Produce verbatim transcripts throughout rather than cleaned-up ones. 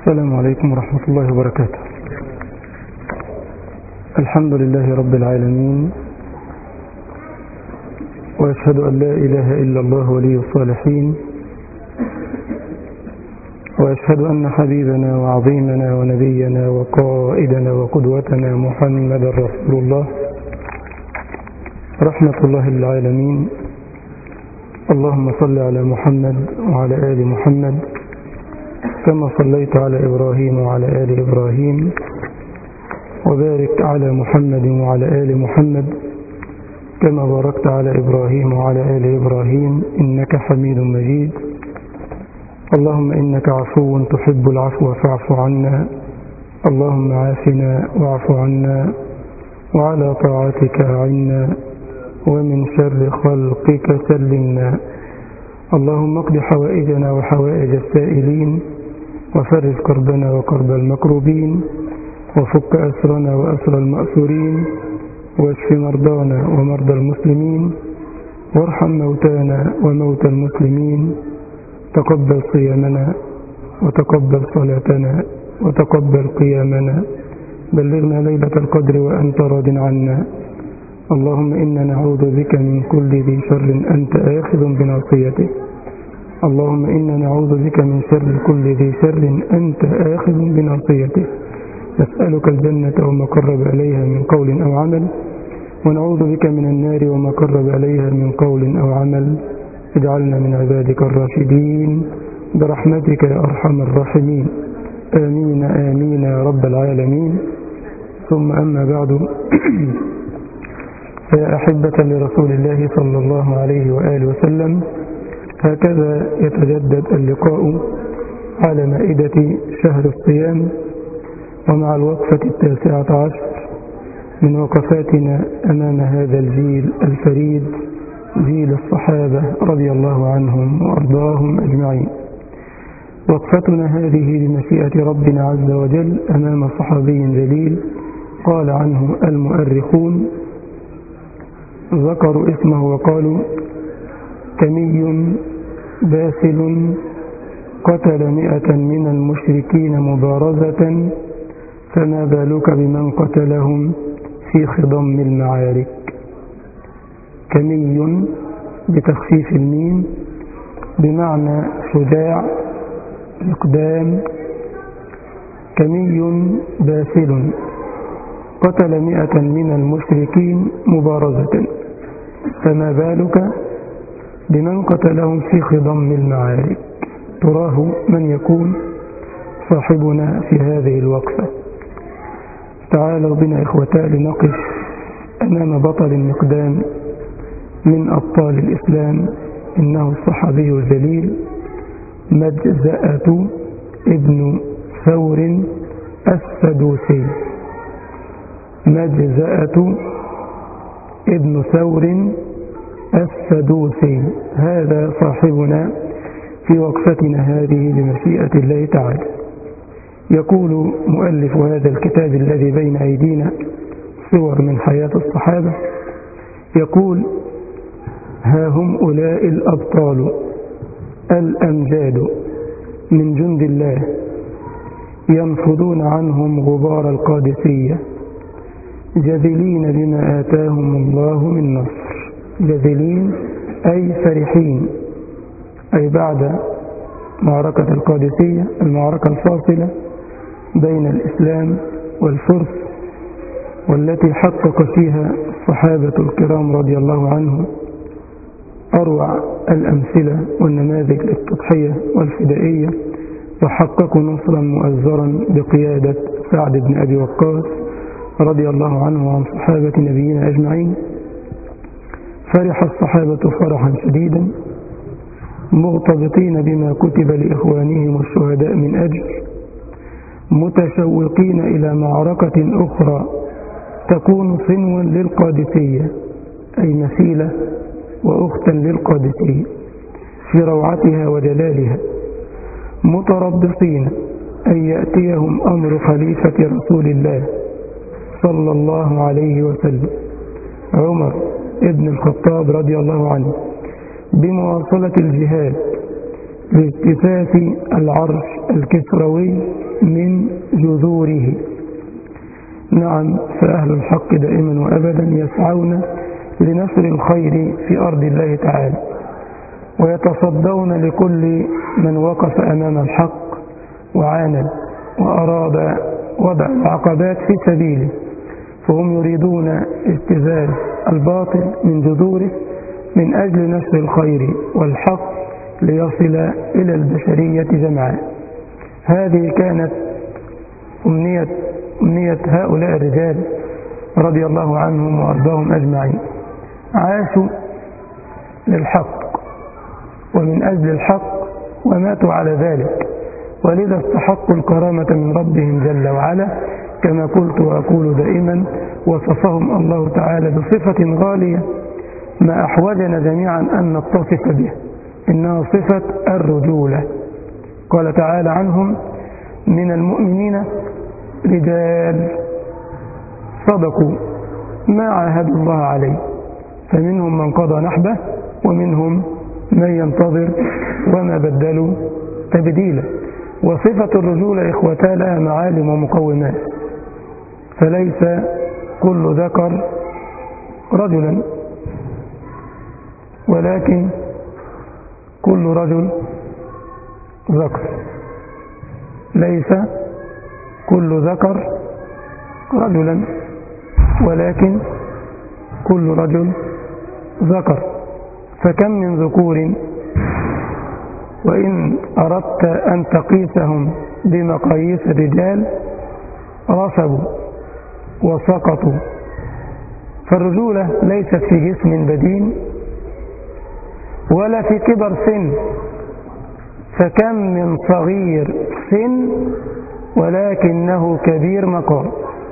السلام عليكم ورحمة الله وبركاته. الحمد لله رب العالمين، وأشهد أن لا إله إلا الله ولي الصالحين، وأشهد أن حبيبنا وعظيمنا ونبينا وقائدنا وقدوتنا محمد رسول الله رحمة الله للعالمين. اللهم صل على محمد وعلى آل محمد كما صليت على إبراهيم وعلى آل إبراهيم، وبارك على محمد وعلى آل محمد كما باركت على إبراهيم وعلى آل إبراهيم إنك حميد مجيد. اللهم إنك عفو تحب العفو فاعف عنا. اللهم عافنا واعف عنا، وعلى طاعتك أعنا، ومن شر خلقك سلمنا. اللهم اقض حوائجنا وحوائج السائلين، وفرج كربنا وكرب المكروبين، وفك أسرنا وأسر المأسورين، واشف مرضانا ومرضى المسلمين، وارحم موتانا وموتى المسلمين. تقبل صيامنا وتقبل صلاتنا وتقبل قيامنا. بلغنا ليلة القدر وأنت راض عنا. اللهم إنا نعوذ بك من كل ذي شر أنت آخذ بناصيته. اللهم إنا نعوذ بك من شر كل ذي شر أنت آخذ بناصيته. نسألك الجنة وما قرب إليها من قول أو عمل، ونعوذ بك من النار وما قرب إليها من قول أو عمل. اجعلنا من عبادك الراشدين برحمتك يا أرحم الراحمين. آمين آمين يا رب العالمين. ثم أما بعد، فيا أحبة لرسول الله صلى الله عليه وآله وسلم، هكذا يتجدد اللقاء على مائدة شهر الصيام، ومع الوقفة التاسعة عشر من وقفاتنا أمام هذا الجيل الفريد، جيل الصحابة رضي الله عنهم وأرضاهم أجمعين. وقفتنا هذه بمشيئة ربنا عز وجل أمام صحابي جليل قال عنه المؤرخون، ذكروا اسمه وقالوا: تمي باسل قتل مئة من المشركين مبارزة، فما بالك بمن قتلهم في خضم المعارك. كمي بتخفيف الميم بمعنى شجاع مقدام. كمي باسل قتل مئة من المشركين مبارزة، فما بالك بمن قتلهم في خضم المعارك. تراه من يكون صاحبنا في هذه الوقفة. تعالوا بنا إخوتا لنقف أمام بطل مقدام من أبطال الإسلام، إنه الصحابي الجليل مجزأة ابن ثور السدوسي. مجزأة ابن ثور السدوسي، هذا صاحبنا في وقفتنا هذه بمشيئة الله تعالى. يقول مؤلف هذا الكتاب الذي بين أيدينا، صور من حياة الصحابة، يقول: ها هم أولئك الأبطال الأمجاد من جند الله، ينفضون عنهم غبار القادسية، جذلين بما آتاهم الله من نصر. جذلين أي فرحين، أي بعد معركة القادسية، المعركة الفاصلة بين الإسلام والفرس، والتي حقق فيها الصحابة الكرام رضي الله عنهم أروع الأمثلة والنماذج للتضحية والفدائية، وحققوا نصرا مؤزرا بقيادة سعد بن أبي وقاص رضي الله عنه وعن صحابة نبينا أجمعين. فرح الصحابة فرحا شديدا، مغتبطين بما كتب لإخوانهم الشهداء من أجل، متشوقين إلى معركة أخرى تكون صنوا للقادسية، أي مثيلة وأختا للقادسية في روعتها وجلالها، متربصين أن يأتيهم أمر خليفة رسول الله صلى الله عليه وسلم عمر ابن الخطاب رضي الله عنه بمواصلة الجهاد لاجتثاث العرش الكسروي من جذوره. نعم، فأهل الحق دائما وأبدا يسعون لنشر الخير في أرض الله تعالى، ويتصدون لكل من وقف أمام الحق وعاند وأراد وضع العقبات في سبيله، فهم يريدون اجتثاث الباطل من جذوره من أجل نشر الخير والحق ليصل إلى البشرية جمعاء. هذه كانت أمنية, أمنية هؤلاء الرجال رضي الله عنهم وأرضاهم أجمعين. عاشوا للحق ومن أجل الحق وماتوا على ذلك، ولذا استحقوا الكرامة من ربهم جل وعلا. كما قلت وأقول دائما، وصفهم الله تعالى بصفة غالية ما أحوجنا جميعا أن نتصف به، إنها صفة الرجولة. قال تعالى عنهم: من المؤمنين رجال صدقوا ما عاهدوا الله عليه، فمنهم من قضى نحبه ومنهم من ينتظر وما بدلوا تبديلا. وصفة الرجولة إخوتها لها معالم ومقومات، فليس كل ذكر رجلا، ولكن كل رجل ذكر. ليس كل ذكر رجلا، ولكن كل رجل ذكر. فكم من ذكور وإن أردت أن تقيسهم بمقاييس الرجال رسبوا وسقطوا. فالرجولة ليست في جسم بدين ولا في كبر سن، فكم من صغير سن ولكنه كبير مقام.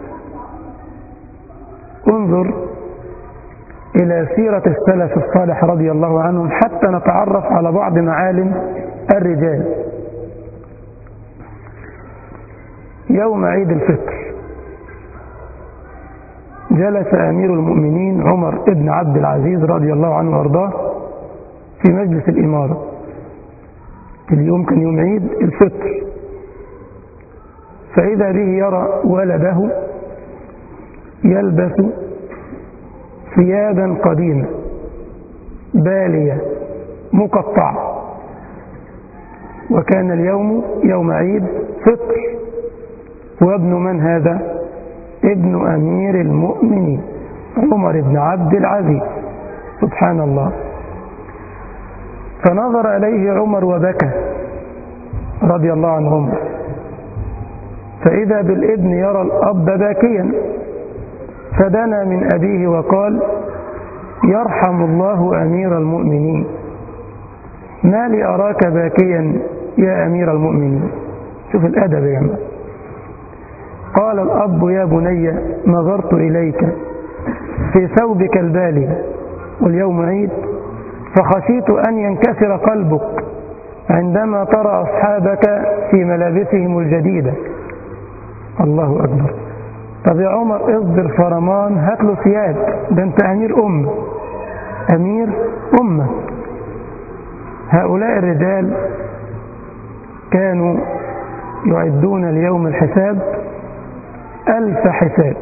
انظر إلى سيرة السلف الصالح رضي الله عنهم حتى نتعرف على بعض معالم الرجال. يوم عيد الفطر جلس أمير المؤمنين عمر بن عبد العزيز رضي الله عنه وارضاه في مجلس الإمارة. اليوم كان يوم عيد الفطر، فإذا به يرى ولده يلبس ثيابا قديمة بالية مقطعة، وكان اليوم يوم عيد فطر. وابن من هذا؟ ابن أمير المؤمنين عمر بن عبد العزيز، سبحان الله. فنظر إليه عمر وبكى رضي الله عن عمر، فإذا بالابن يرى الأب باكيا، فدنا من أبيه وقال: يرحم الله أمير المؤمنين، ما لي أراك باكيا يا أمير المؤمنين. شوف الأدب يا جماعة. قال الأب: يا بني، نظرت إليك في ثوبك البالي واليوم عيد، فخشيت أن ينكسر قلبك عندما ترى أصحابك في ملابسهم الجديدة. الله أكبر. طب يا عمر اصبر فرمان، هات له ثياب، ده انت أمير أمة، أمير أمة. هؤلاء الرجال كانوا يعدون ليوم الحساب ألف حساب،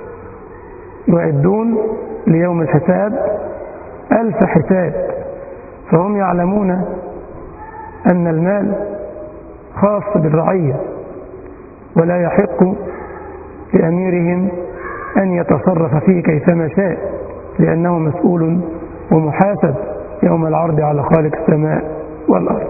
يعدون ليوم الحساب ألف حساب. فهم يعلمون أن المال خاص بالرعية، ولا يحق لأميرهم أن يتصرف فيه كيفما شاء، لأنه مسؤول ومحاسب يوم العرض على خالق السماء والأرض.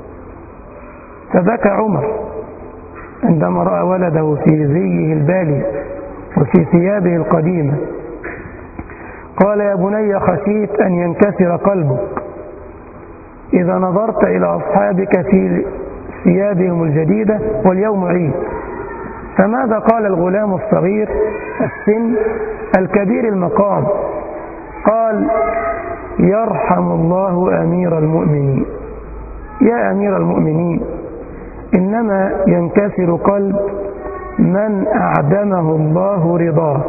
فبكى عمر عندما رأى ولده في زيه البالي وفي ثيابه القديمة. قال: يا بني، خشيت أن ينكسر قلبك إذا نظرت إلى أصحابك في ثيابهم الجديدة واليوم عيد. فماذا قال الغلام الصغير السن الكبير المقام؟ قال: يرحم الله أمير المؤمنين. يا أمير المؤمنين، إنما ينكسر قلب من أعدمه الله رضاه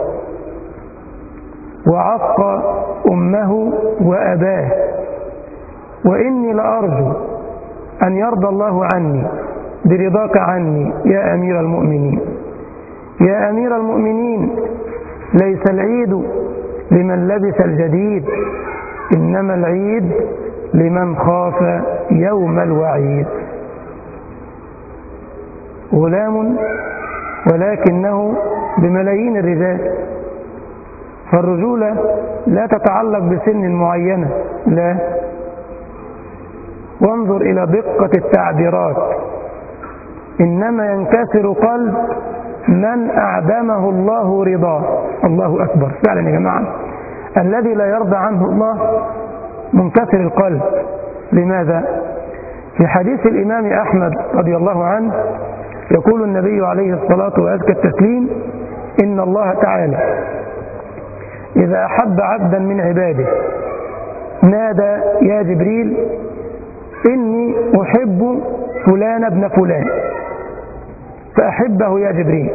وعق أمه وأباه، وإني لأرجو أن يرضى الله عني برضاك عني يا أمير المؤمنين. يا أمير المؤمنين، ليس العيد لمن لبس الجديد، إنما العيد لمن خاف يوم الوعيد. غلام ولكنه بملايين الرجال، فالرجولة لا تتعلق بسن معينة، لا. وانظر إلى دقة التعبيرات، إنما ينكسر قلب من أعدمه الله رضاه. الله أكبر، فعلا يا جماعة، الذي لا يرضى عنه الله منكسر القلب. لماذا؟ في حديث الإمام أحمد رضي الله عنه يقول النبي عليه الصلاة وأزكى التسليم: إن الله تعالى إذا أحب عبدا من عباده نادى يا جبريل إني أحب فلان ابن فلان، فأحبه يا جبريل،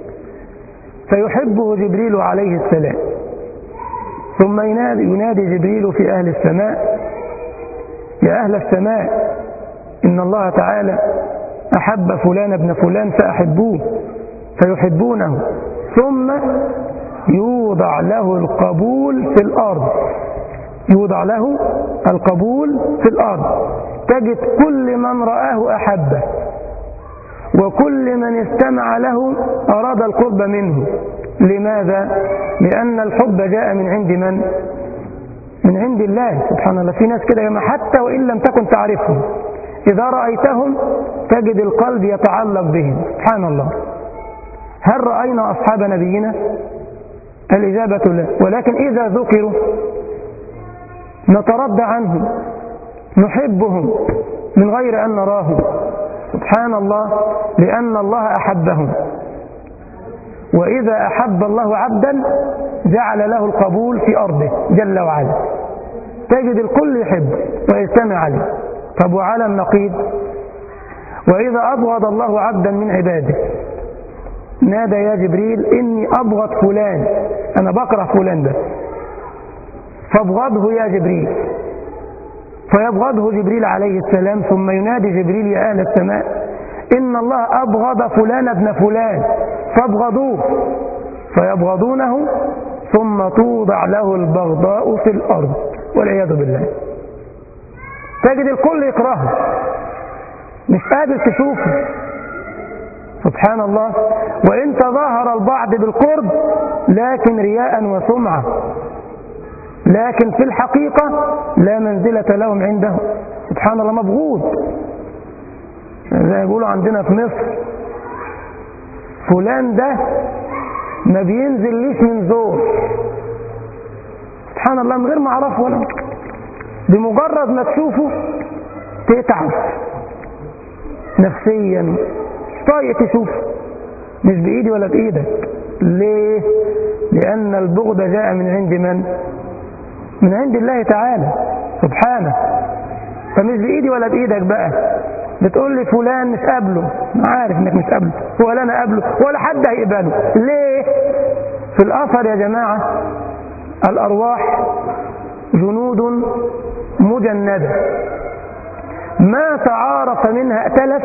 فيحبه جبريل عليه السلام، ثم ينادي, ينادي جبريل في أهل السماء: يا أهل السماء، إن الله تعالى أحب فلان ابن فلان فأحبوه، فيحبونه، ثم يوضع له القبول في الأرض. يوضع له القبول في الأرض، تجد كل من رآه أحبه، وكل من استمع له أراد القرب منه. لماذا؟ لأن الحب جاء من عند من؟ من عند الله سبحانه الله. في ناس كده يا جماعة حتى وإن لم تكن تعرفهم، إذا رأيتهم تجد القلب يتعلق بهم، سبحان الله. هل رأينا أصحاب نبينا؟ الإجابة لا، ولكن إذا ذكروا نتردى عنهم، نحبهم من غير أن نراهم، سبحان الله، لأن الله أحبهم. وإذا أحب الله عبدا جعل له القبول في أرضه جل وعلا، تجد الكل يحب ويستمع عليه. طب وعلى النقيض، وإذا أبغض الله عبدا من عباده نادى يا جبريل إني أبغض فلان، أنا بكره فلان ده، فابغضه يا جبريل، فيبغضه جبريل عليه السلام، ثم ينادي جبريل يا أهل السماء إن الله أبغض فلان ابن فلان فابغضوه، فيبغضونه، ثم توضع له البغضاء في الأرض والعياذ بالله. تجد الكل يكرهه، مش قادر تشوفه، سبحان الله. وإن تظاهر البعض بالقرب لكن رياء وسمعة، لكن في الحقيقة لا منزلة لهم عنده، سبحان الله، مبغوض. زي يقولوا عندنا في مصر فلان ده ما بينزل ليش من زور، سبحان الله، من غير ما اعرفه ولا بمجرد ما تشوفه تتعب نفسيا، مش طايق تشوفه، مش بإيدي ولا بإيدك. ليه؟ لأن البغض جاء من عند من؟ من عند الله تعالى سبحانه. فمش بإيدي ولا بإيدك بقى بتقول لي فلان مش قابله، عارف انك مش قابله، ولا انا قابله ولا حد هيقبله. ليه؟ في الأثر يا جماعة الأرواح جنود مجندة، ما تعارف منها ائتلف،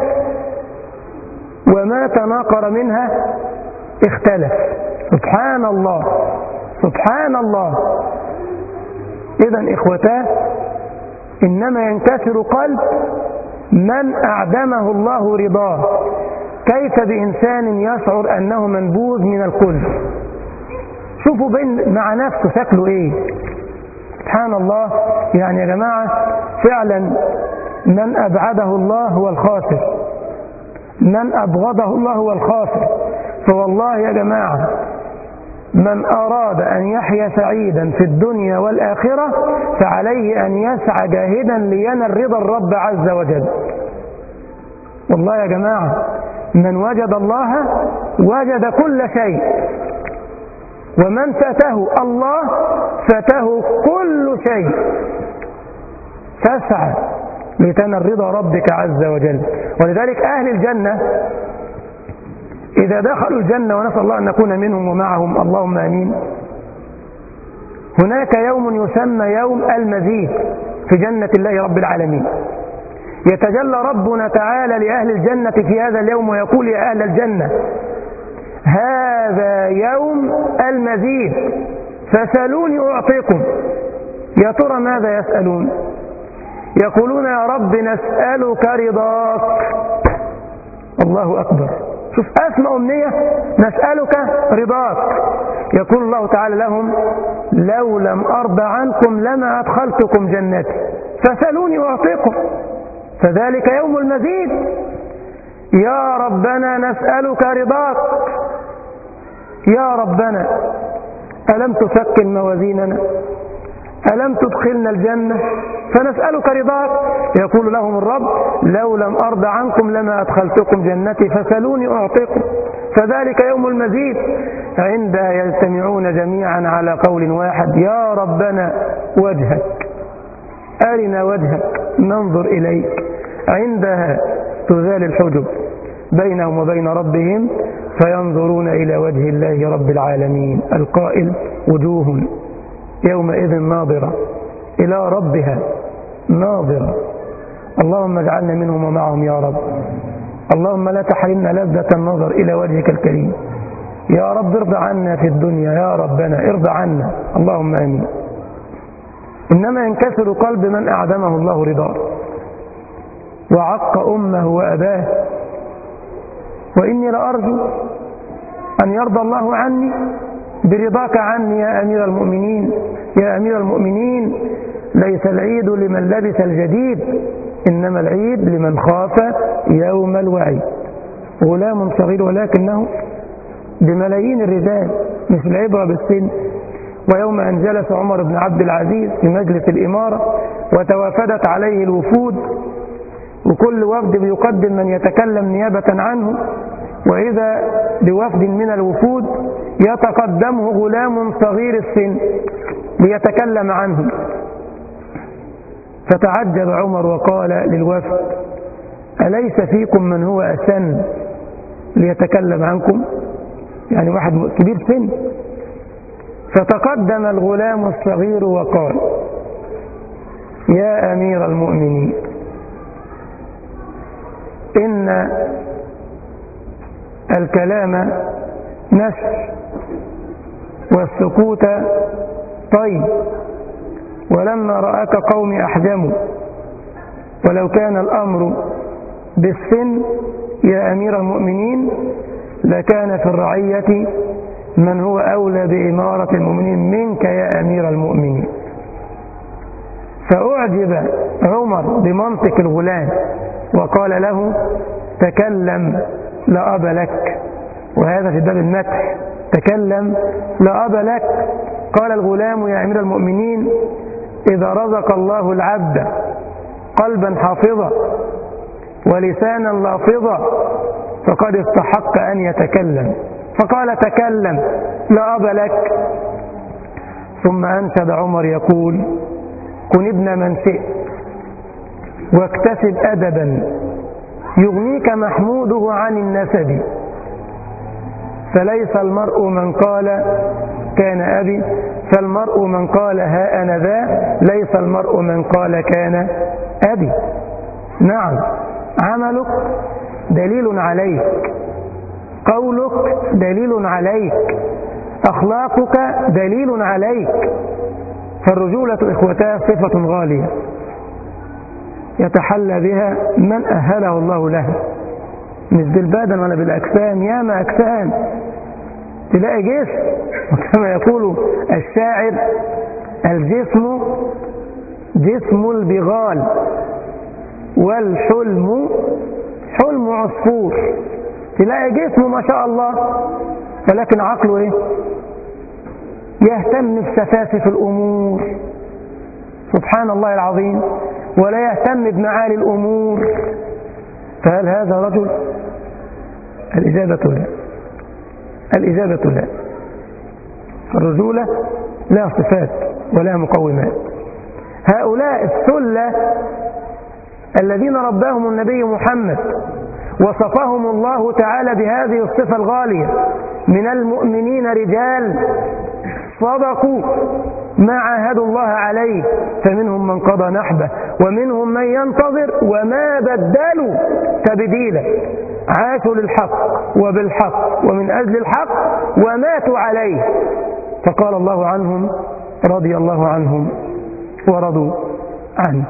وما تناقر منها اختلف، سبحان الله سبحان الله. إذن إخوتاه، إنما ينكسر قلب من أعدمه الله رضاه. كيف بإنسان يشعر أنه منبوذ من الكل؟ شوفوا بين مع نفسه شكله إيه، سبحان الله. يعني يا جماعة فعلا من أبعده الله هو الخاسر، من أبغضه الله هو الخاسر. فوالله يا جماعة من أراد أن يحيا سعيدا في الدنيا والآخرة فعليه أن يسعى جاهدا لينال رضا الرب عز وجل. والله يا جماعة من وجد الله وجد كل شيء، ومن فاته الله فاته كل شيء. فاسعى لتنال رضا ربك عز وجل. ولذلك أهل الجنة إذا دخلوا الجنة، ونسأل الله أن نكون منهم ومعهم اللهم آمين، هناك يوم يسمى يوم المزيد في جنة الله رب العالمين. يتجلى ربنا تعالى لأهل الجنة في هذا اليوم ويقول يا أهل الجنة هذا يوم المزيد فسألوني أعطيكم. يا ترى ماذا يسألون؟ يقولون يا رب نسألك رضاك. الله أكبر، شوف أسمى أمنية، نسألك رضاك. يقول الله تعالى لهم لو لم أرضى عنكم لما أدخلتكم جنتي فسألوني أعطيكم، فذلك يوم المزيد. يا ربنا نسألك رضاك، يا ربنا ألم تثقل موازيننا، ألم تدخلنا الجنة فنسألك رضاك. يقول لهم الرب لو لم أرضى عنكم لما أدخلتكم جنتي فسألوني أعطيكم، فذلك يوم المزيد. عندها يجتمعون جميعا على قول واحد يا ربنا وجهك، أرنا وجهك ننظر إليك. عندها تزال الحجب بينهم وبين ربهم فينظرون إلى وجه الله رب العالمين القائل وجوه يومئذ ناظرة إلى ربها ناظرة. اللهم اجعلنا منهم ومعهم يا رب. اللهم لا تحرمنا لذة النظر إلى وجهك الكريم. يا رب ارضى عنا في الدنيا، يا ربنا ارضى عنا، اللهم آمين. إنما ينكسر قلب من أعدمه الله رضاه وعق أمه وأباه. وإني لأرجو أن يرضى الله عني برضاك عني يا أمير المؤمنين. يا أمير المؤمنين ليس العيد لمن لبس الجديد، إنما العيد لمن خاف يوم الوعيد. غلام صغير ولكنه بملايين الرجال، مش العبرة بالسن. ويوم أن جلس عمر بن عبد العزيز في مجلس الإمارة وتوافدت عليه الوفود، وكل وفد بيقدم من يتكلم نيابة عنه، وإذا بوفد من الوفود يتقدمه غلام صغير السن ليتكلم عنه. فتعجب عمر وقال للوفد أليس فيكم من هو أسن ليتكلم عنكم؟ يعني واحد كبير سن. فتقدم الغلام الصغير وقال يا أمير المؤمنين إن الكلام نسر والسكوت طيب، ولما رآك قومي أحجموا، ولو كان الأمر بالسن يا أمير المؤمنين لكان في الرعية من هو أولى بإمارة المؤمنين منك يا أمير المؤمنين. فأعجب عمر بمنطق الغلام وقال له تكلم لا أب لك، وهذا في باب المدح، تكلم لا أب لك. قال الغلام يا أمير المؤمنين إذا رزق الله العبد قلبا حافظا ولسانا لافظا فقد استحق أن يتكلم، فقال تكلم لا أب لك. ثم أنشد عمر يقول كن ابن من شئت واكتسب أدبا يغنيك محموده عن النسب، فليس المرء من قال كان أبي، فالمرء من قال ها أنا ذا، ليس المرء من قال كان أبي. نعم، عملك دليل عليك، قولك دليل عليك، أخلاقك دليل عليك. فالرجولة إخوتها صفة غالية يتحلى بها من أهله الله لها، مش بالبدن ولا بالأجسام. ياما أجسام تلاقي جسم، وكما يقول الشاعر الجسم جسم البغال والحلم حلم عصفور. تلاقي جسمه ما شاء الله ولكن عقله ايه؟ يهتم بسفاسف الأمور سبحان الله العظيم، ولا يهتم بمعالي الأمور. فهل هذا رجل؟ الإجابة لا، الإجابة لا. الرجولة لا صفات ولا مقومات. هؤلاء الثلة الذين رباهم النبي محمد وصفهم الله تعالى بهذه الصفة الغالية من المؤمنين رجال صدقوا ما عاهدوا الله عليه، فمنهم من قضى نحبه ومنهم من ينتظر وما بدلوا تبديلا، عاشوا للحق وبالحق ومن أجل الحق وماتوا عليه. فقال الله عنهم رضي الله عنهم ورضوا عنه.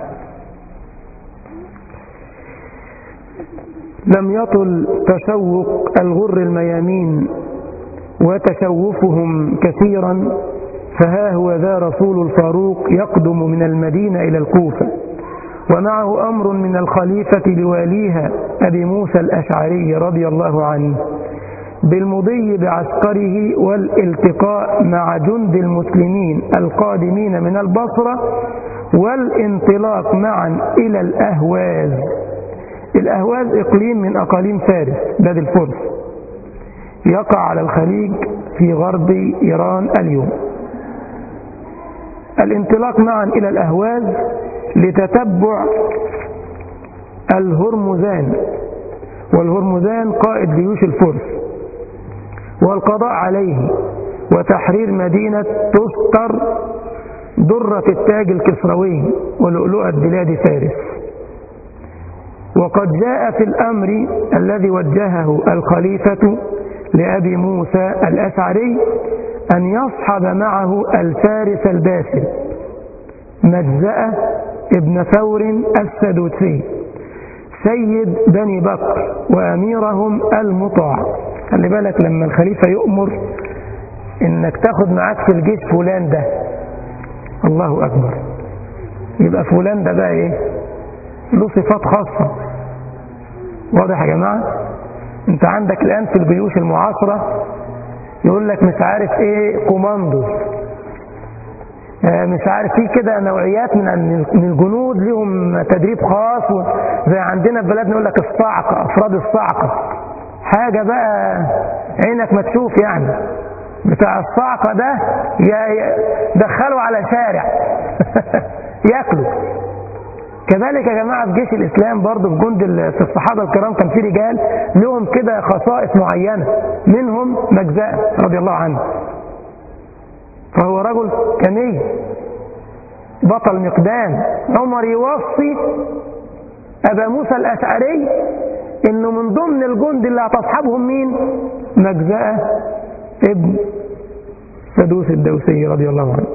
لم يطل تشوق الغر الميامين وتشوفهم كثيرا، فها هو ذا رسول الفاروق يقدم من المدينة إلى الكوفة، ومعه أمر من الخليفة لواليها أبي موسى الأشعري رضي الله عنه بالمضي بعسكره والالتقاء مع جند المسلمين القادمين من البصرة، والانطلاق معا إلى الأهواز. الأهواز إقليم من أقاليم فارس بلاد الفرس، يقع على الخليج في غرب إيران اليوم. الانطلاق معا إلى الأهواز لتتبع الهرمزان، والهرمزان قائد جيوش الفرس، والقضاء عليه وتحرير مدينة تستر درة التاج الكسروي ولؤلؤة بلاد فارس. وقد جاء في الأمر الذي وجهه الخليفة لأبي موسى الأشعري أن يصحب معه الفارس الباسل مجزأة ابن ثور السدوسي سيد بني بكر وأميرهم المطاع. خلي بالك لما الخليفة يؤمر إنك تاخد معاك في الجيش فلان ده، الله أكبر، يبقى فلان ده بقى إيه؟ له صفات خاصة. واضح يا جماعة؟ انت عندك الآن في الجيوش المعاصرة يقول لك مش عارف ايه كوماندوز، مش عارف فيه كده نوعيات من الجنود لهم تدريب خاص، زي عندنا في بلادنا يقول لك الصاعقة، أفراد الصاعقة، حاجة بقى عينك ما تشوف يعني. بتاع الصاعقة ده دخلوا على شارع ياكلوا. كذلك يا جماعة في جيش الإسلام برضه في جند في الصحابة الكرام كان في رجال لهم كده خصائص معينة، منهم مجزأة رضي الله عنه، فهو رجل كمي بطل مقدام. عمر يوصي أبا موسى الأشعري إنه من ضمن الجند اللي هتصحبهم مين؟ مجزأة ابن سدوس الدوسي رضي الله عنه،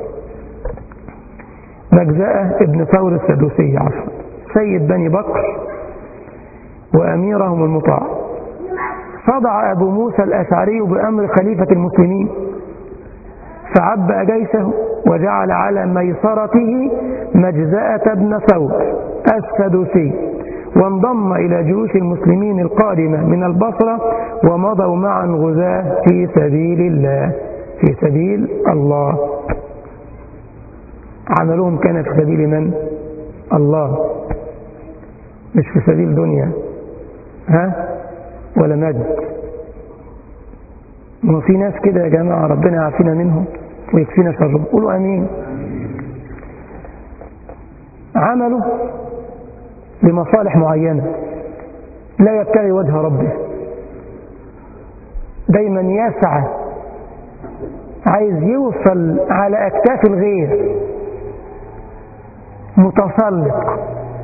مجزأة ابن ثور السدوسي عفوا، سيد بني بكر وأميرهم المطاع. صدع أبو موسى الأشعري بأمر خليفة المسلمين، فعبأ جيشه وجعل على ميسرته مجزأة ابن ثور السدوسي، وانضم إلى جيوش المسلمين القادمة من البصرة، ومضوا معا غزاة في سبيل الله، في سبيل الله. عملهم كان في سبيل من؟ الله، مش في سبيل دنيا ها ولا مجد. وفي ناس كده يا جماعة ربنا يعافينا منهم ويكفينا شرهم، قولوا امين. عملوا لمصالح معينة، لا يبتغي وجه ربه، دايما يسعى عايز يوصل على أكتاف الغير، متسلق.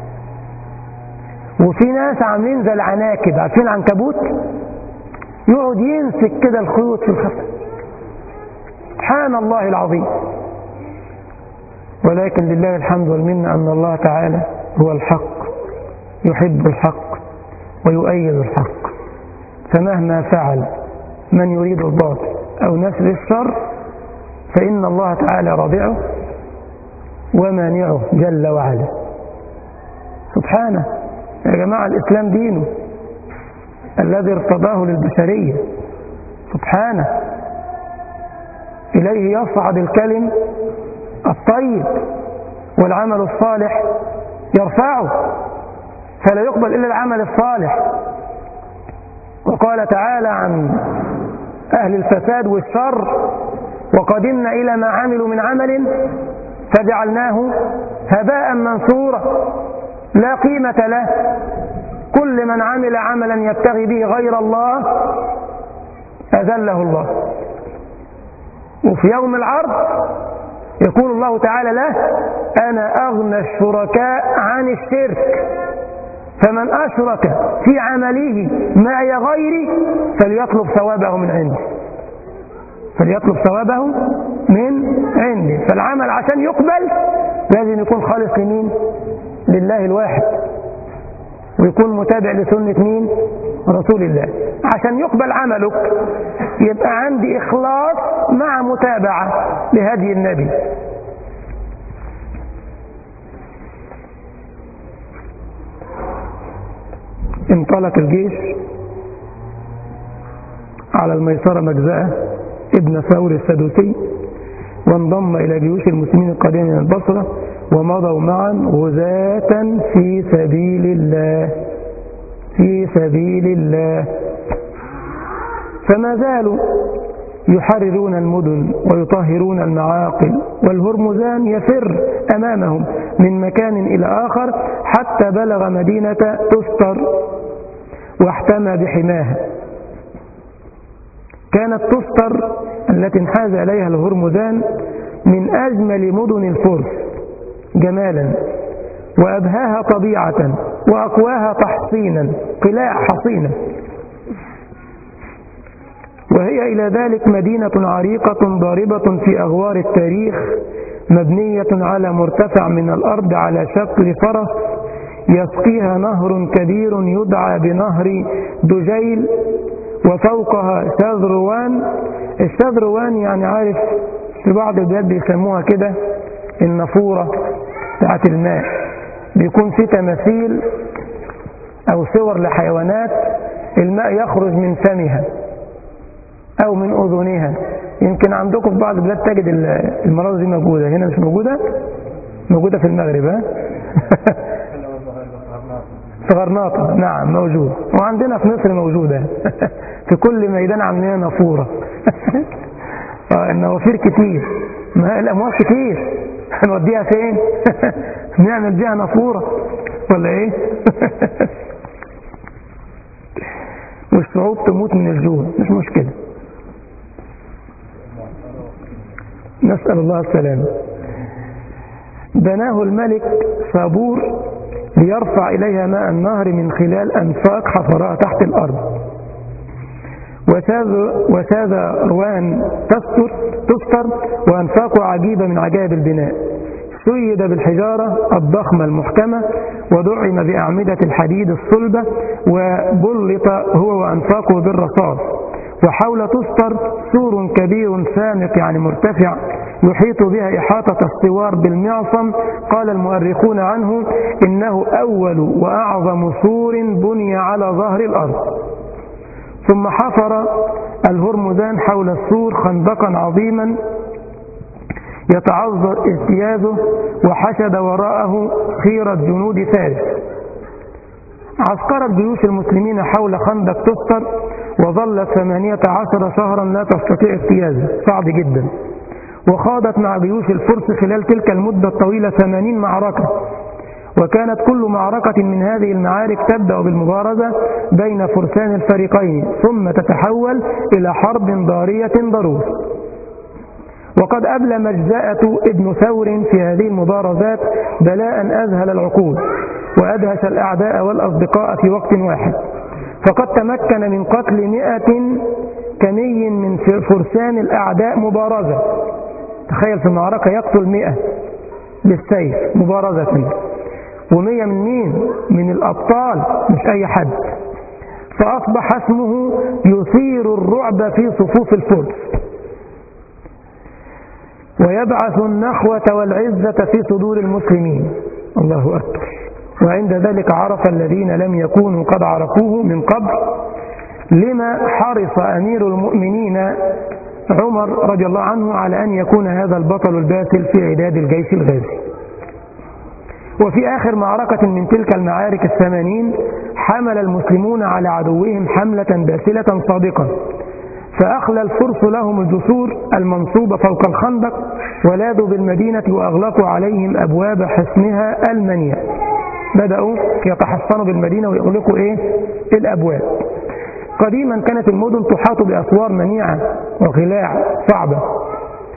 وفي ناس عاملين زي العناكب، عارفين العنكبوت؟ يقعد يمسك كده الخيوط في الخفة، سبحان الله العظيم. ولكن لله الحمد والمنة أن الله تعالى هو الحق، يحب الحق ويؤيد الحق، فمهما فعل من يريد الباطل أو نسل الشر فإن الله تعالى رادعه ومانعه جل وعلا سبحانه. يا جماعة الإسلام دينه الذي ارتضاه للبشرية سبحانه، إليه يصعد الكلم الطيب والعمل الصالح يرفعه، فلا يقبل إلا العمل الصالح. وقال تعالى عن أهل الفساد والشر: وقدمنا إلى ما عملوا من عمل فجعلناه هباء منثورا لا قيمة له. كل من عمل عملا يبتغي به غير الله أذله الله، وفي يوم العرض يقول الله تعالى له: أنا أغنى الشركاء عن الشرك، فمن أشرك في عمله معي غيري فليطلب ثوابه من عندي، فليطلب ثوابه من عندي. فالعمل عشان يقبل لازم يكون خالص لمين؟ لله الواحد، ويكون متابع لسنة مين؟ رسول الله. عشان يقبل عملك يبقى عندي إخلاص مع متابعة لهدي النبي. انطلق الجيش على الميسرة مجزأة ابن ثور السدوسي، وانضم إلى جيوش المسلمين القادمين من البصرة، ومضوا معا غزاة في سبيل الله في سبيل الله فما زالوا يحررون المدن ويطهرون المعاقل، والهرمزان يفر أمامهم من مكان إلى آخر حتى بلغ مدينة تستر واحتمى بحماها. كانت تستر التي انحاز إليها الهرمزان من أجمل مدن الفرس جمالا، وأبهاها طبيعة، وأقواها تحصينا، قلاع حصينة. وهي إلى ذلك مدينة عريقة ضاربة في أغوار التاريخ، مبنية على مرتفع من الأرض على شكل فرس، يسقيها نهر كبير يدعى بنهر دجيل، وفوقها شاذروان. الشاذروان يعني عارف في بعض البلاد بيسموها كده النافورة بتاعت الماء، بيكون في تماثيل أو صور لحيوانات الماء يخرج من فمها أو من أذنها. يمكن عندكم في بعض البلاد تجد المناظر دي موجودة، هنا مش موجودة، موجودة في المغرب. ها في غرناطة نعم موجود، وعندنا في مصر موجودة في كل ميدان عاملين نافورة. النوافير كتير، ما الأموال كتير، هنوديها فين؟ نعمل بيها نافورة ولا ايه؟ والشعوب تموت من الجوع، مش مشكلة، نسأل الله السلامة. بناه الملك صابور ليرفع إليها ماء النهر من خلال أنفاق حفرها تحت الأرض. وساذ روان تستر تستر وأنفاقه عجيبة من عجائب البناء، سيد بالحجارة الضخمة المحكمة، ودعم بأعمدة الحديد الصلبة، وبلط هو وأنفاقه بالرصاص. وحول تستر سور كبير سامق يعني مرتفع يحيط بها إحاطة السوار بالمعصم. قال المؤرخون عنه إنه أول وأعظم سور بني على ظهر الأرض. ثم حفر الهرمزان حول السور خندقا عظيما يتعذر اجتيازه، وحشد وراءه خيرة جنود فارس. عسكرت جيوش المسلمين حول خندق تستر، وظلت ثمانية عشر شهرا لا تستطيع اجتيازه، صعب جدا. وخاضت مع جيوش الفرس خلال تلك المدة الطويلة ثمانين معركة، وكانت كل معركة من هذه المعارك تبدأ بالمبارزة بين فرسان الفريقين، ثم تتحول إلى حرب ضارية ضروس. وقد أبلى مجزأة ابن ثور في هذه المبارزات بلاء أذهل العقول، وأدهش الأعداء والأصدقاء في وقت واحد. فقد تمكن من قتل مئة كمي من فرسان الأعداء مبارزة. تخيل في المعركة يقتل مئة بالسيف مبارزة، ومية من مين؟ من الأبطال، مش أي حد. فأصبح اسمه يثير الرعب في صفوف الفرس، ويبعث النخوة والعزة في صدور المسلمين. الله أكبر. وعند ذلك عرف الذين لم يكونوا قد عرفوه من قبل لما حرص أمير المؤمنين عمر رضي الله عنه على أن يكون هذا البطل الباسل في عداد الجيش الغازي. وفي آخر معركة من تلك المعارك الثمانين حمل المسلمون على عدوهم حملة باسلة صادقة، فأخلى الفرس لهم الجسور المنصوبة فوق الخندق، ولاذوا بالمدينة وأغلقوا عليهم أبواب حصنها المنيع. بدأوا يتحصنوا بالمدينة ويغلقوا إيه؟ الأبواب. قديما كانت المدن تحاط بأسوار منيعة وقلاع صعبة،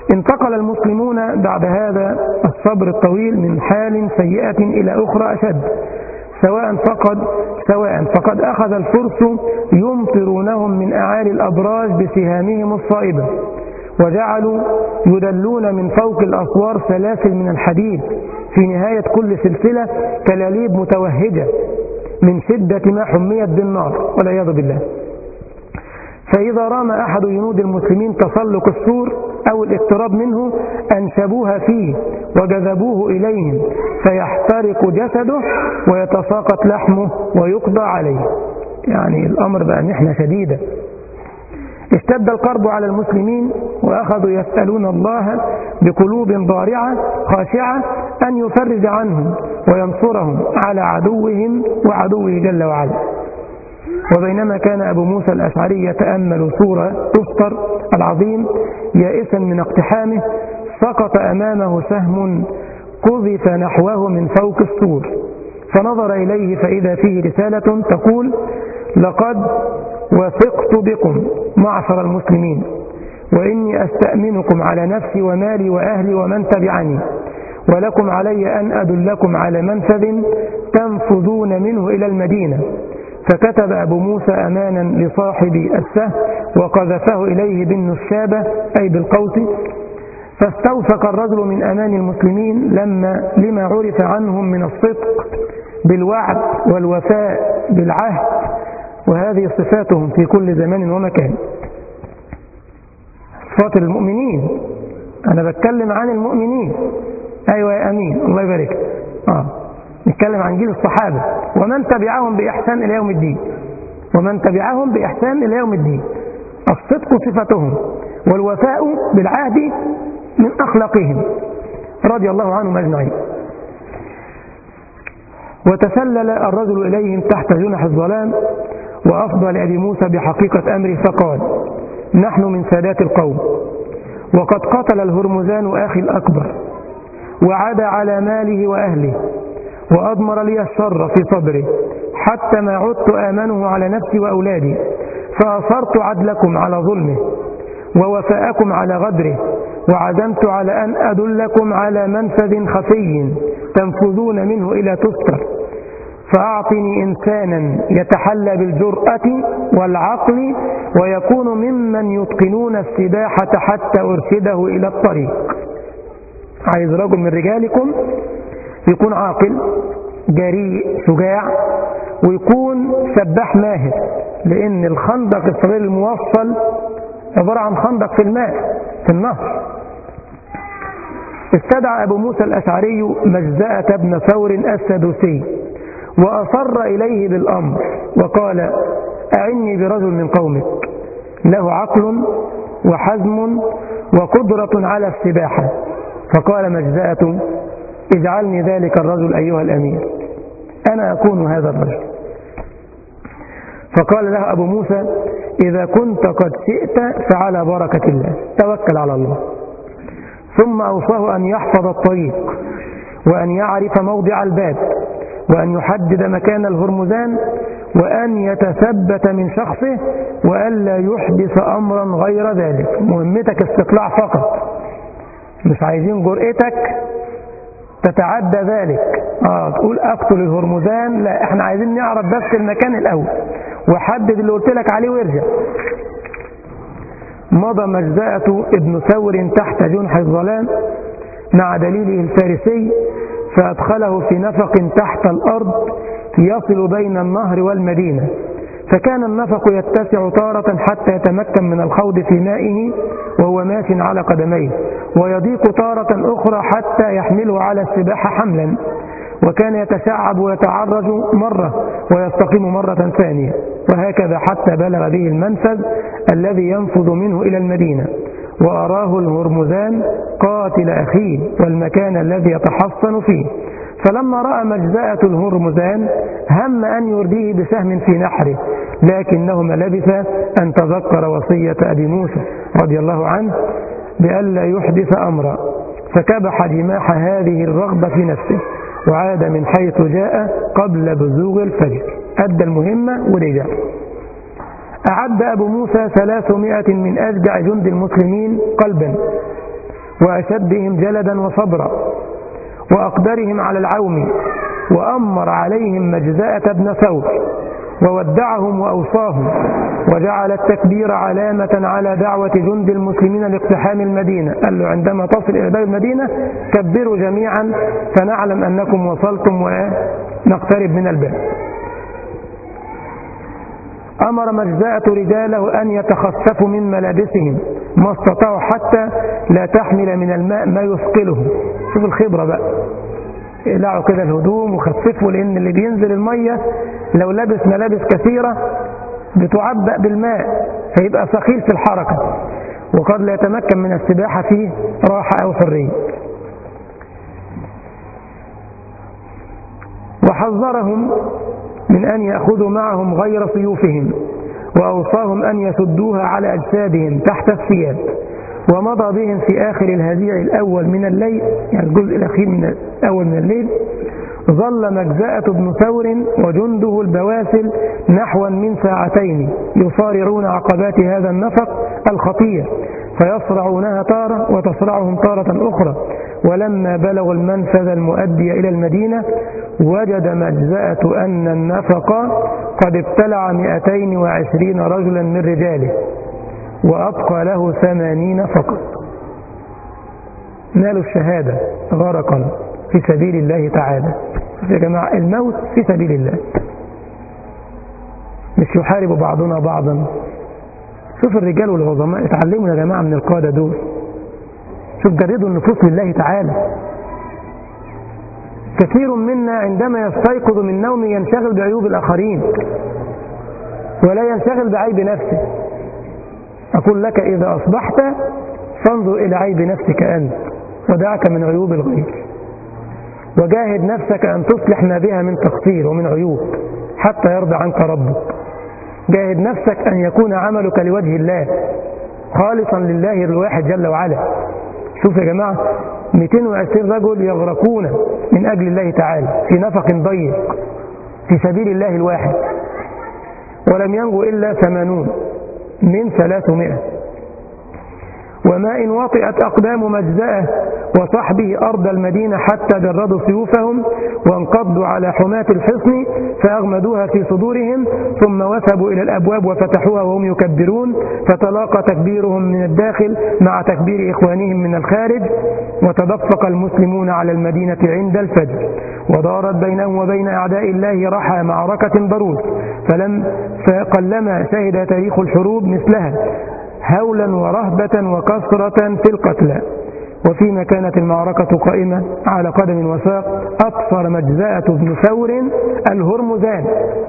انتقل المسلمون بعد هذا الصبر الطويل من حال سيئة إلى أخرى أشد، سواء فقد سواء فقد أخذ الفرس يمطرونهم من أعالي الأبراج بسهامهم الصائبة، وجعلوا يدلون من فوق الأسوار سلاسل من الحديد في نهاية كل سلسلة كلاليب متوهجة من شدة ما حميت بالنار والعياذ بالله. فإذا رام أحد جنود المسلمين تسلق السور أو الاقتراب منه أنشبوها فيه وجذبوه إليهم فيحترق جسده ويتساقط لحمه ويقضى عليه. يعني الأمر بقى محنة شديدة. اشتد القرب على المسلمين وأخذوا يسألون الله بقلوب ضارعة خاشعة أن يفرج عنهم وينصرهم على عدوهم وعدوه جل وعلا. وبينما كان أبو موسى الأشعري يتأمل سورة تستر العظيم يائسا من اقتحامه، سقط أمامه سهم قذف نحوه من فوق السور، فنظر إليه فإذا فيه رسالة تقول: لقد وثقت بكم معشر المسلمين، وإني أستأمنكم على نفسي ومالي وأهلي ومن تبعني، ولكم علي أن أدلكم على منفذ تنفذون منه إلى المدينة. فكتب أبو موسى أمانا لصاحب السهم وقذفه إليه بالنشابة أي بالقوس، فاستوثق الرجل من أمان المسلمين لما لما عرف عنهم من الصدق بالوعد والوفاء بالعهد، وهذه صفاتهم في كل زمان ومكان. صفات المؤمنين، أنا بتكلم عن المؤمنين. أيوة يا أمين، الله يبارك. آه. نتكلم عن جيل الصحابة ومن تبعهم بإحسان إلى يوم الدين، ومن تبعهم بإحسان إلى يوم الدين. الصدق صفتهم والوفاء بالعهد من أخلاقهم رضي الله عنهم أجمعين. وتسلل الرجل إليهم تحت جنح الظلام وأفضى لأبي موسى بحقيقة أمره فقال: نحن من سادات القوم، وقد قتل الهرمزان أخي الأكبر وعاد على ماله وأهله وأضمر لي الشر في صدره حتى ما عدت آمنه على نفسي وأولادي، فأصرت عدلكم على ظلمه ووفاءكم على غدره، وعزمت على أن أدلكم على منفذ خفي تنفذون منه إلى تستر، فأعطني إنسانا يتحلى بالجرأة والعقل ويكون ممن يتقنون السباحة حتى أرشده إلى الطريق. عايز رجل من رجالكم يكون عاقل جريء شجاع ويكون سباح ماهر، لأن الخندق الصغير الموصل عبارة عن خندق في الماء في النهر. استدعى أبو موسى الأشعري مجزأة بن ثور السدوسي وأصر إليه بالأمر وقال: أعني برجل من قومك له عقل وحزم وقدرة على السباحة. فقال مجزأة: اجعلني ذلك الرجل أيها الأمير، أنا أكون هذا الرجل. فقال له أبو موسى: إذا كنت قد شئت فعلى بركة الله، توكل على الله. ثم أوصاه أن يحفظ الطريق وأن يعرف موضع الباب وأن يحدد مكان الهرمزان وأن يتثبت من شخصه وألا يحدث أمرا غير ذلك. مهمتك استطلاع فقط، مش عايزين جرأتك تتعدى ذلك. آه تقول أقتل الهرمزان، لا، احنا عايزين نعرف بس المكان الأول وحدد اللي قلت لك عليه وارجع. مضى مجزأة ابن ثور تحت جنح الظلام مع دليله الفارسي فأدخله في نفق تحت الأرض يصل بين النهر والمدينة، فكان النفق يتسع تارة حتى يتمكن من الخوض في مائه وهو ماش على قدميه، ويضيق تارة أخرى حتى يحمله على السباحة حملا، وكان يتشعب ويتعرج مرة ويستقيم مرة ثانية، وهكذا حتى بلغ به المنفذ الذي ينفذ منه إلى المدينة. وأراه الهرمزان قاتل أخيه والمكان الذي يتحصن فيه، فلما رأى مجزأة الهرمزان هم أن يرديه بسهم في نحره، لكنهما لبث أن تذكر وصية أبي موسى رضي الله عنه بألا يحدث أمرا، فكبح جماح هذه الرغبة في نفسه وعاد من حيث جاء قبل بزوغ الفجر، أدى المهمة ورجع. أعد أبو موسى ثلاثمائة من أشجع جند المسلمين قلبا وأشدهم جلدا وصبرا وأقدرهم على العوم، وأمر عليهم مجزأة بن ثور وودعهم وأوصاهم، وجعل التكبير علامة على دعوة جند المسلمين لاقتحام المدينة. قال له عندما تصل إلى باب المدينة كبروا جميعا فنعلم أنكم وصلتم ونقترب من الباب. أمر مجزأة رجاله أن يتخففوا من ملابسهم ما استطاعوا حتى لا تحمل من الماء ما يثقلهم. شوف الخبرة بقى، اقلعوا كده الهدوم وخففوا، لأن اللي بينزل المية لو لبس ملابس كثيرة بتعبأ بالماء فيبقى ثقيل في الحركة، وقد لا يتمكن من السباحة فيه راحة أو حرية. وحذرهم من أن يأخذوا معهم غير سيوفهم، وأوصاهم أن يسدوها على أجسادهم تحت الثياب. ومضى بهم في آخر الهزيع الأول من الليل، يعني الجزء الأخير من الأول من الليل، ظل مجزأة بن ثور وجنده البواسل نحوا من ساعتين يصارعون عقبات هذا النفق الخطير، فيصرعونها تارة وتصرعهم تارة أخرى. ولما بلغوا المنفذ المؤدي إلى المدينة وجد مجزأة أن النفق قد ابتلع مئتين وعشرين رجلا من رجاله، وأبقى له ثمانين فقط. نالوا الشهادة غرقا في سبيل الله تعالى. يا جماعة الموت في سبيل الله، مش يحارب بعضنا بعضا. شوف الرجال والعظماء اتعلموا يا جماعة من القادة دول. شوف جردوا النفوس لله تعالى. كثير منا عندما يستيقظ من نومه ينشغل بعيوب الآخرين ولا ينشغل بعيب نفسه. أقول لك إذا أصبحت فانظر إلى عيب نفسك أنت ودعك من عيوب الغير، وجاهد نفسك أن تصلح ما بها من تقصير ومن عيوب حتى يرضى عنك ربك. جاهد نفسك أن يكون عملك لوجه الله خالصا لله الواحد جل وعلا. شوف يا جماعة، مئتين وعشرين رجل يغرقون من أجل الله تعالى في نفق ضيق في سبيل الله الواحد، ولم ينجو إلا ثمانون من ثلاثمائة. وما إن وطئت أقدام مجزأة وصحبه أرض المدينة حتى جردوا سيوفهم وانقضوا على حماة الحصن فأغمدوها في صدورهم، ثم وثبوا إلى الأبواب وفتحوها وهم يكبرون، فتلاقى تكبيرهم من الداخل مع تكبير إخوانهم من الخارج، وتدفق المسلمون على المدينة عند الفجر، ودارت بينهم وبين أعداء الله رحى معركة ضروس، فلم فقلما شهد تاريخ الحروب مثلها هولا ورهبة وكثرة في القتلى. وفيما كانت المعركة قائمة على قدم وساق أبصر مجزأة بن ثور الهرمزان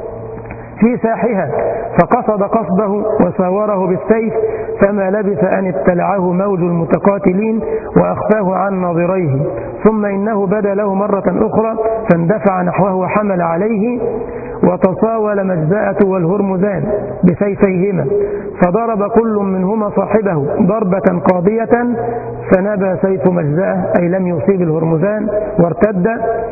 في ساحها فقصد قصده وساوره بالسيف، فما لبث أن ابتلعه موج المتقاتلين وأخفاه عن ناظريه، ثم إنه بدا له مرة أخرى فاندفع نحوه وحمل عليه، وتصاول مجزأة والهرمزان بسيفيهما، فضرب كل منهما صاحبه ضربة قاضية، فنبى سيف مجزأة أي لم يصيب الهرمزان وارتد،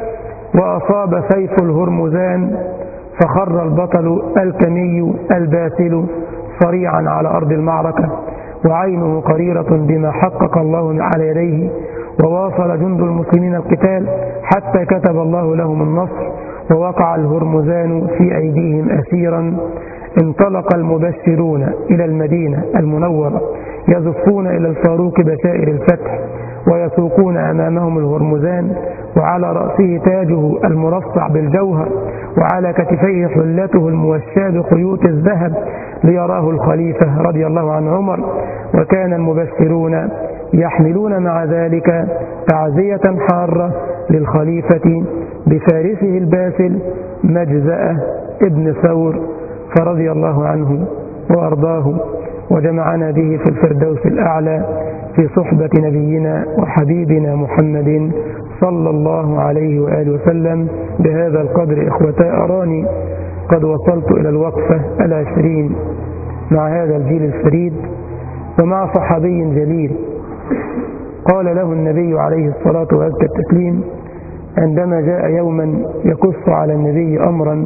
وأصاب سيف الهرمزان فخر البطل الكمي الباسل صريعا على أرض المعركة، وعينه قريرة بما حقق الله على يديه. وواصل جند المسلمين القتال حتى كتب الله لهم النصر، ووقع الهرمزان في أيديهم أسيرا. انطلق المبشرون إلى المدينة المنورة يزفون إلى الفاروق بشائر الفتح، ويسوقون أمامهم الهرمزان، وعلى رأسه تاجه المرصع بالجوهر، وعلى كتفيه حلته الموشاة بخيوط الذهب ليراه الخليفة رضي الله عن عمر. وكان المبشرون يحملون مع ذلك تعزية حارة للخليفة بفارسه الباسل مجزأة ابن ثور فرضي الله عنه وأرضاه، وجمعنا به في الفردوس الأعلى في صحبة نبينا وحبيبنا محمد صلى الله عليه وآله وسلم. بهذا القدر إخوتي أراني قد وصلت إلى الوقفة العشرين مع هذا الجيل الفريد ومع صحابي جليل قال له النبي عليه الصلاة وأزكى التسليم عندما جاء يوما يقص على النبي أمرا،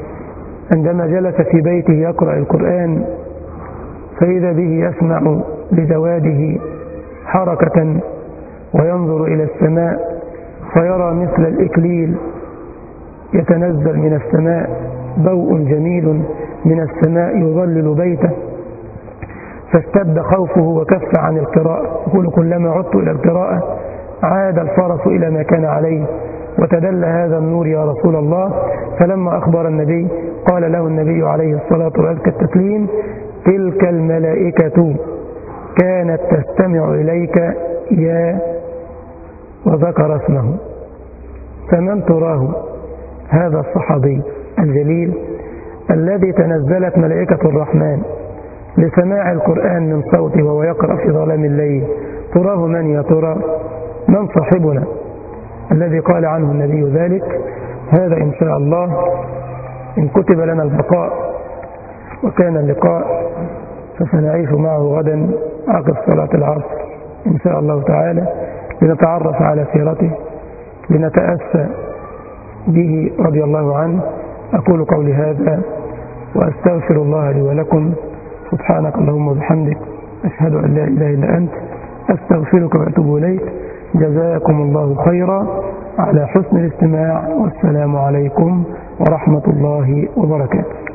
عندما جلس في بيته يقرأ القرآن فإذا به يسمع بزواجه حركة وينظر إلى السماء فيرى مثل الإكليل يتنزل من السماء، ضوء جميل من السماء يظلل بيته، فاشتد خوفه وكف عن القراءة. يقول كلما عدت إلى القراءة عاد الفرس إلى ما كان عليه، وتدلى هذا النور يا رسول الله. فلما أخبر النبي قال له النبي عليه الصلاة وأزكى التسليم: تلك الملائكة كانت تستمع إليك يا، وذكر اسمه. فمن تراه هذا الصحابي الجليل الذي تنزلت ملائكة الرحمن لسماع القرآن من صوته وهو يقرأ في ظلام الليل، تراه من يا ترى؟ من صاحبنا الذي قال عنه النبي ذلك؟ هذا إن شاء الله إن كتب لنا البقاء وكان اللقاء فسنعيش معه غدا عقب صلاة العصر إن شاء الله تعالى، لنتعرف على سيرته، لنتأسى به رضي الله عنه. أقول قولي هذا وأستغفر الله لي ولكم. سبحانك اللهم وبحمدك، أشهد أن لا إله إلا أنت، أستغفرك وأتوب إليك. جزاكم الله خيرا على حسن الاستماع، والسلام عليكم ورحمة الله وبركاته.